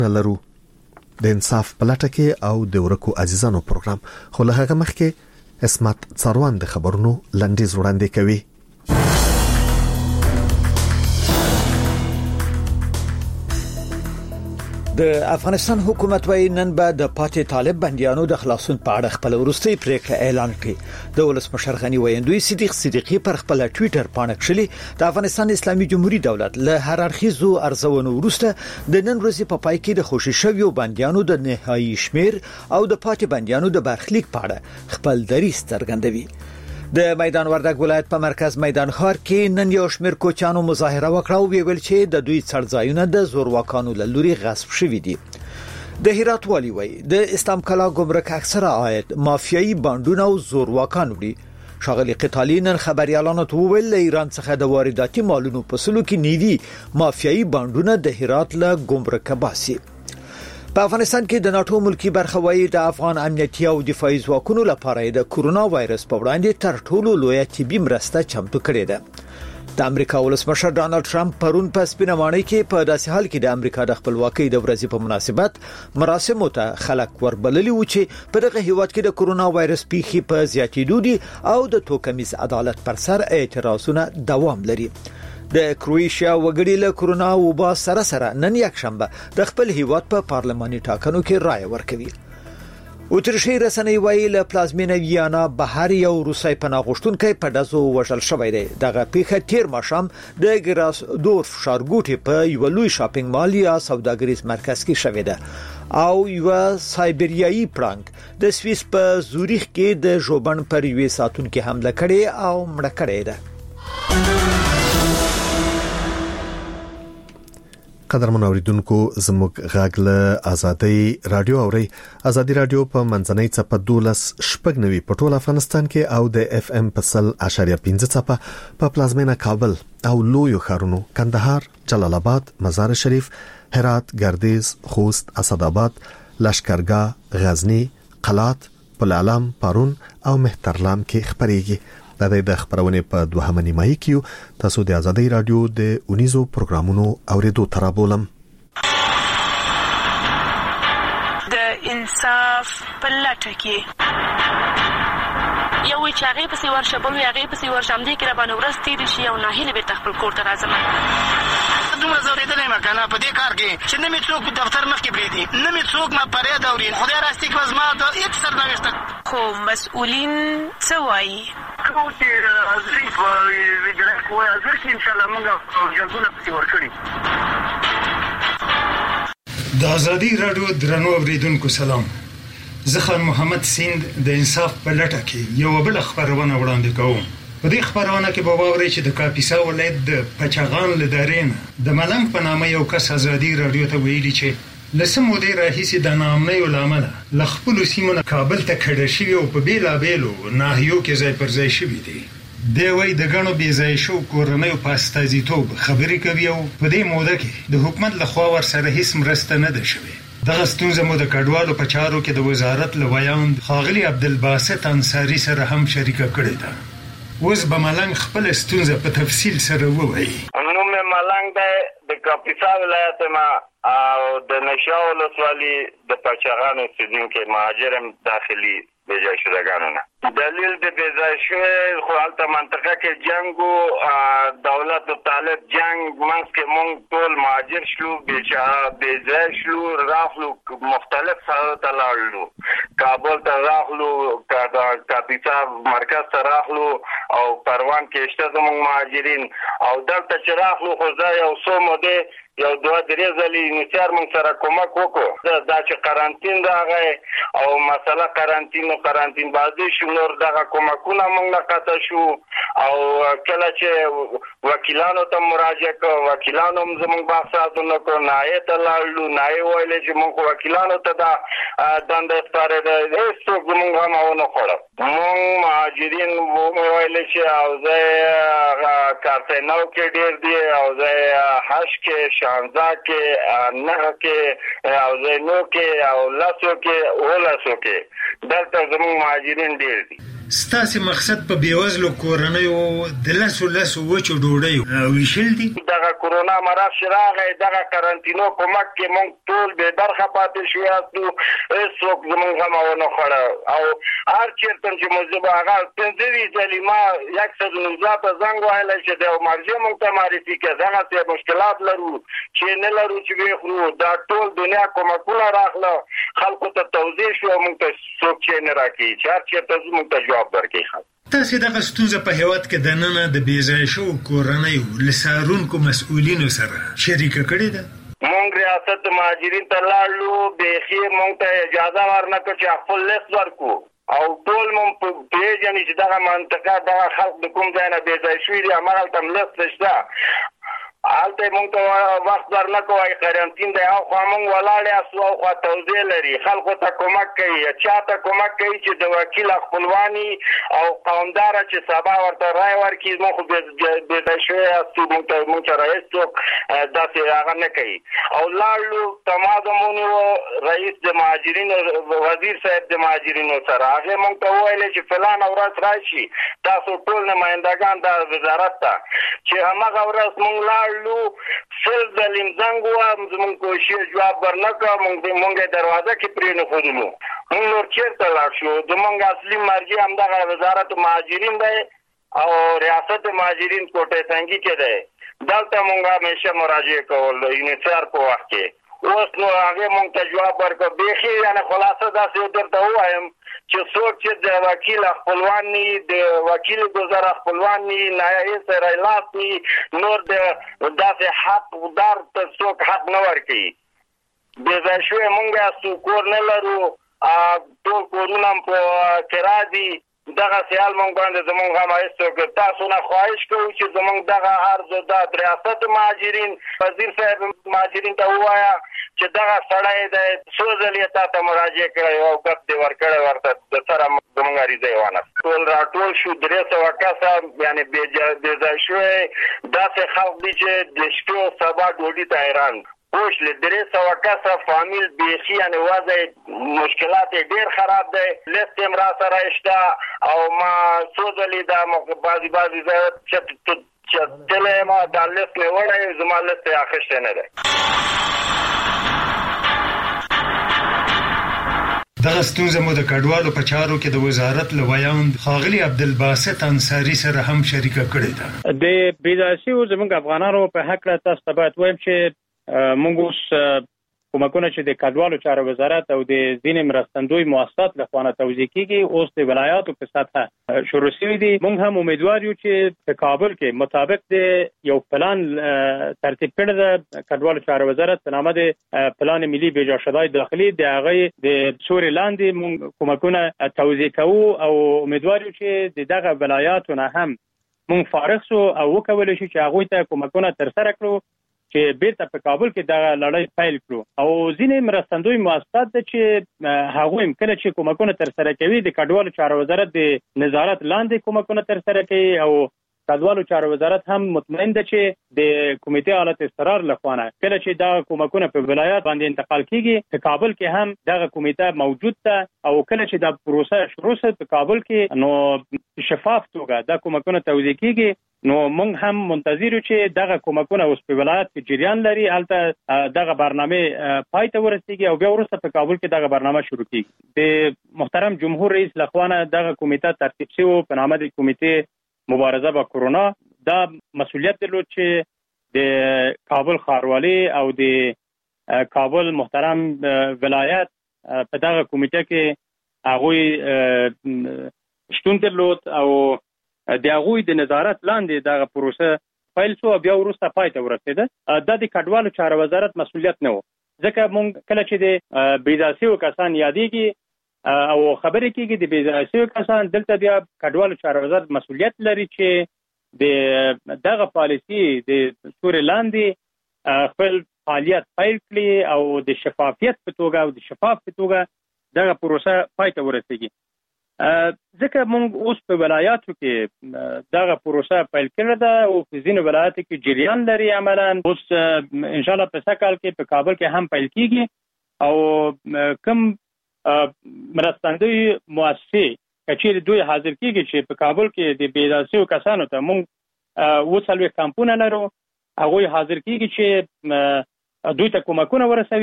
لرو د انصاف پلټه کې او د ورکو عزیزانو پروګرام خو له هغه مخکې اسمت څاروان د خبرونو لنډیز وړاندې کوي. د افغانستان حکومت وايي نن به د پاتې طالب بنديانو د خلاصون په اړه خپل وروستي پریکړه اعلان کړي. د ولسمشر غنی ویندوی صدیق صدیقی پر خپل ټوئیټر باندې کړلي د افغانستان اسلامي جمهوریت دولت له هررخیزو ارزونو وروسته د نن ورځې په پای کې د خوشی شویو بنديانو د نهایی شمیر او د پاتې بنديانو د برخلیک په اړه خپل دریځ څرګندوي. د میدان وردګ ولایت په مرکز میدان ښار کې نن یو شمېر کوچانو مظاهره وکړه او ویل چې د دوی څړځایونه د زورواکانو له لوري غصب شوي دي. د هرات والی وایي د اسلام کلا ګمرک اکثره عاید مافیایي بانډونه او زورواکان وړي. شاغلی قتالی نن خبريالانو ته وویل له ایران څخه د وارداتي مالونو په سلو کې نیوي مافیایي بانډونه د هرات له ګمرک باسي. په افغانستان کې د ناتو ملکی برخه وایي د افغان امنیتي او دفاعي ځواکونو لپاره د کورونا وایرس په وړاندې تر ټولو لویه طبي مرسته چمتو کړې ده. د امریکا ولسمشر ډانلډ ټرمپ پرون په سپینمانۍ کې په داسې حال کې د امریکا د خپلواکۍ د ورځې په مناسبت مراسمو ته خلک وربللي و چې په دغه هیواد کې د کورونا وایرس پیښې په زیاتېدو دي او د توکمیز عدالت پر سر اعتراضونه دوام لري. د کرواتیا وګړي له کورونا وبا سره نن یک شنبه د خپل هیواد په پارلماني ټاکنو کې رائے ورکوي. اتریشي رسنۍ وایي له پلازمینه ویانا بهر یو روسي پناه غوښتونکي په دزو وژل شوی دی. دغه پیښه تیر ماښام د ګراس دورف ښارګوټي په یو لوی شاپینګ مال یا سوداګریز مرکز کې شوې ده او یو سایبریایي پړانګ د سویس په زوریخ کې د ژوبن پر یوې ساتون کې حمله کړې او مړه کړې ده. قدرمن اوریدونکو زموږ غږ له ازادي رادیو اوري. ازادي رادیو په منځنۍ چپه 12.9 په ټول افغانستان کې او د اف ام په 100.5 چپه په پلازمینه کابل او لویو ښارونو کندهار، جلال آباد، مزار شریف، هرات، ګردیز، خوست، اسداباد، لشکرګاه، غزنی، قلات، پلعلم، پارون او مهترلام کې خبريږي. د خبرونه په دوهمه نیمایي کې تاسو د ازادي رادیو د 19 پروګرامونو اوریدو ترابولم. د انصاف پلټه کې یو چاغي په سیور شبل یاغي په سیور شام دي کې را باندې ورستي دي شي او ناهله به تخپل کور ته راځم. دومره زوریدلې مکنه په دې کار کې چې نه می څوک په دفتر مخ کې بریدي نه می څوک ما پرې دا ورین خدای راستي کوز ما د هیڅ سرنوشت خو مسؤلین څه وایي کوم چې ازری په ویډیو کوی ازر چې ان شاء الله موږ جنګونه پکې ورکړي. د ازادي رادیو درنو اوریدونکو سلام. زه خان محمد سیند د انصاف په لټه کې یو بل خبرونه وړاندې کوم. په دې خبرونه کې به واورئ چې د کاپیسا ولایت د پچغان لدارین د ملنګ په نامه یو کس ازادي رادیو ته ویلي چې لسمو دې راهیسي د نامنۍ علامه ل خپل سیمونه کابل ته کډه شوی او په بیلابېلو ناحیو کې ځای پر ځای شوی دي. دی وایي د غنو بې ځای شو کورنیو په استازیتوب خبرې کوي او په دې موده کې د حکومت لخوا ورسره هیڅ مرسته نه ده شوې. دغه ستونزه مو د کډوالو په چارو کې د وزارت لویاند خاغلی عبدالباسط انصاری سره هم شریکه کړې ده. اوس به ملنګ خپل ستونزه په تفصیل سره ووایي. نو مې ملنګ د کاپیسا ولایت ما او د نشاو ولسوالي د پچغانو اوسیدونکي مهاجرم داخلي بېځای شدګانو نه. دلیل د بېځای شوی خو هلته منطقه کې جنګ او دولت او طالب جنګ منځ کې مونږ ټول مهاجر شلو بېځای شلو راغلو مختلف ځایو ته لاړلو. کابل ته راغلو، کاپیسا مرکز ته راغلو او پروان کې شته زموږ مهاجرین او دلته چې راغلو خو دا یو څو مودې یو دوه درې ځلې نثار موږ سره کومک وکړو. دا چې قرنطین راغی او مسله قرنطین بازي شو نور دغه کومکونه موږ نه قطع شو او کله چې وکیلانو ته مراجعه کړو وکیلانو هم زموږ بحثاتونه کړو. نایې ته لاړلو، نایې ویلې چې موږ وکیلانو ته دا دنده سپارېده هېڅوک زموږ هم ونه خوړه. موږ مهاجرین ویلې چې او زه کارتینو کې ډېر دي او زه حج کې شانزا کې نه کې او زینو کې او لاسو کې او لاسو کې دلته زموږ مهاجرین ډیر دي. ستاسو مقصد په بیوزلو کورنیو د لاسو وچو ډوډۍ ویشل دي؟ دغه کورونا مرض راغی، دغه قرنطینو کومک کې مونږ ټول به برخه پاتې شو یاستو، هیڅوک زموږ هم ونه خوړه او هر چېرته چې موږ به هغه 15 ځلې ما 119 ته زنګ وهلی چې د مرجع مونږ ته معرفي کړه. دغسې مشکلات لرو چې نه لرو چې ویې خورو. دا ټول دنیا کومکونه راغله، خلکو ته توضیح شو، مونږ ته څوک چې نه راکوي چې هر چېرته ځو مونږ ته جواب درکوي. تاسو دغه ستونزه په هیواد کې د ننه د بېځایه شوو کورنیو له څارونکو مسؤلینو سره شریکه کړې ده؟ مونږ ریاست مهاجرین ته لاړو، بیخي مونږ ته اجازه ورنکړه چې خپل لیست ورکړو او ټول مونږ پېژني چې دغه منطقه دغه خلک د کوم ځای نه بېځایه شوي دي، هماغلته هم لیست شته. هلته مونږ ته وخت ورنکړو، وایي قرنطین دی، او خوا مونږ ولاړ یاستو، او خوا توضیح لري، خلکو ته کومک کوي، چا ته کومک کوي چې د وکیل خپلواني او قومداره چې سبا ورته رای ورکړي. مونږ خو بېځایه شوي یاستو، مونږ ته رئیس څوک داسې هغه نه کوي. او لاړو تماس ونیو رئیس د مهاجرینو، وزیر صاحب د مهاجرینو سره. هغې مونږ ته وویلې چې فلانه ورځ راشي تاسو ټول نمایندګان د وزارت ته، چې همغه ورځ مونږ لاړو، سل ځلې زنګ ووهم، زموږ کوشش جواب ورنکړه، مونږ دروازه کې پرېنښودلو. مونږ نور چېرته لاړ شو؟ زموږ اصلي مرجع همدغه وزارت مهاجرین دی او ریاست مهاجرین کوټه تنګي کې دی. دلته مونږ همیشه مراجعه کول انحصار په وخت کې. اوس نو هغې مونږ ته جواب ورکړه. بیخي یعنې خلاصه داسې درته ووایم چې څوک چې د وکیل خپلوان ني، د وکیل ګذر خپلوان ني، نایب سره لاس ني، نور د داسې حقدار ته څوک حق نه ورکوي. بېځایه شوي مونږ یاستو، کور نه لرو، ټول کورونه هم په کرا دي. دغه سیال مونږ باندې زمونږ هم هېڅوک تاسو نه خواهش کوو چې زمونږ دغه عرض د ریاست مهاجرین وزیر صاحب مهاجرین ته ووایه چې دغه سړی دی، څو ځلې یې تا ته مراجعه کړی او ګپ دې ورکړی، ورته د سره زمونږ عریضه یې وانه ټول راټول شو. 300 کسه یعنې بېځایه شوی داسې خلک دي چې د شپې او سبا ډوډۍ ته حیران. اوس له 300 کسه فامیل بیخي یعنې وضع مشکلات یې ډېر خراب دی. لیست یې هم را سره شته او ما څو ځلې دا بعضې ځای چې تللی یم دا لیست مې وړی، زما لیست یې اخیستی نه دی. دغه ستونزه مو د کډوالو په چارو کې د وزارت له ویاند ښاغلي عبدالباسط انصاري سره هم شریکه کړې ده. د بېځایه شویو زموږ افغانانو په هکله تاسو ته باید ووایم چې موږ اوس کومکونه چې د کډوالو چارو وزارت او د ځینې مرستندوی مؤسسات له خوا نه توزیع کیږي اوس د ولایاتو په سطحه شروع شوي دي. موږ هم امیدوار یو چې په کابل کې مطابق د یو پلان ترتیب کړی د کډوالو چارو وزارت په نامه د پلان ملي بېجاشدهای داخلي د هغې د سوري لاندې موږ کومکونه توزیع کوو او امیدوار یو چې د دغه ولایاتو نه هم موږ فارغ شو او وکولی شو چې هغوی ته کومکونه ترسره کړو چې بیرته په کابل کې دغه لړۍ پیل کړو. او ځینې مرستندوی مؤسسات ده چې هغوی هم کله چې کومکونه ترسره کوي د کډوالو چارو وزارت د نظارت لاندې کومکونه ترسره کوي او کډوالو چارو وزارت هم مطمئن ده چې د کمیټې حالت استقرار له خوا نه کله چې دا کومکونه په ولایت باندې انتقال کیږي په کابل کې هم دغه کمیټه موجود ده او کله چې دا پروسه شروع شي په کابل کې نو شفاف توګه دا کومکونه توزیع کیږي. نو موږ هم منتظر یو چې دغه کومکونه اوس په ولایت کې جریان لري، هلته دغه برنامه پای ته ورسیږي او بیا وروسته په کابل کې دغه برنامه شروع کیږي. د محترم جمهور رئیس لخوا نه دغه کمیټه ترتیب شوی په نامه د کمیټې مبارزه با کرونا. دا مسئولیت درلود چې د کابل ښاروالي او د کابل محترم ولایت په دغه کمیټه کې هغوی شتون درلود او د هغوی د نظارت لاندې دغه پروسه پیل شو او بیا وروسته پای ته ورسېده. دا د کډوالو چارو وزارت مسؤلیت نه و، ځکه موږ کله چې د بېځایه شویو کسان یادېږي او خبرې کېږي د بېځایه شویو کسان، دلته بیا کډوالو چارو وزارت مسؤلیت لري چې د دغه پالیسي د سوري لاندې خپل فعالیت پیل کړي او د شفافیت په توګه او د شفاف په توګه دغه پروسه پای ته ورسېږي. ځکه موږ اوس په ولایاتو کې دغه پروسه پیل کړې ده او په ځینو ولایاتو کې جریان لري عملاً. اوس ان شاء الله په سکهال کې په کابل کې هم پیل کیږي او کوم مرستندوی مؤسسې کچېرې دوی حاضر کیږي چې په کابل کې د بېلاسیو کسانو ته موږ وسلوي کمپونه لرو، هغوی حاضر کیږي چې دوی ته کومکونه ورسوي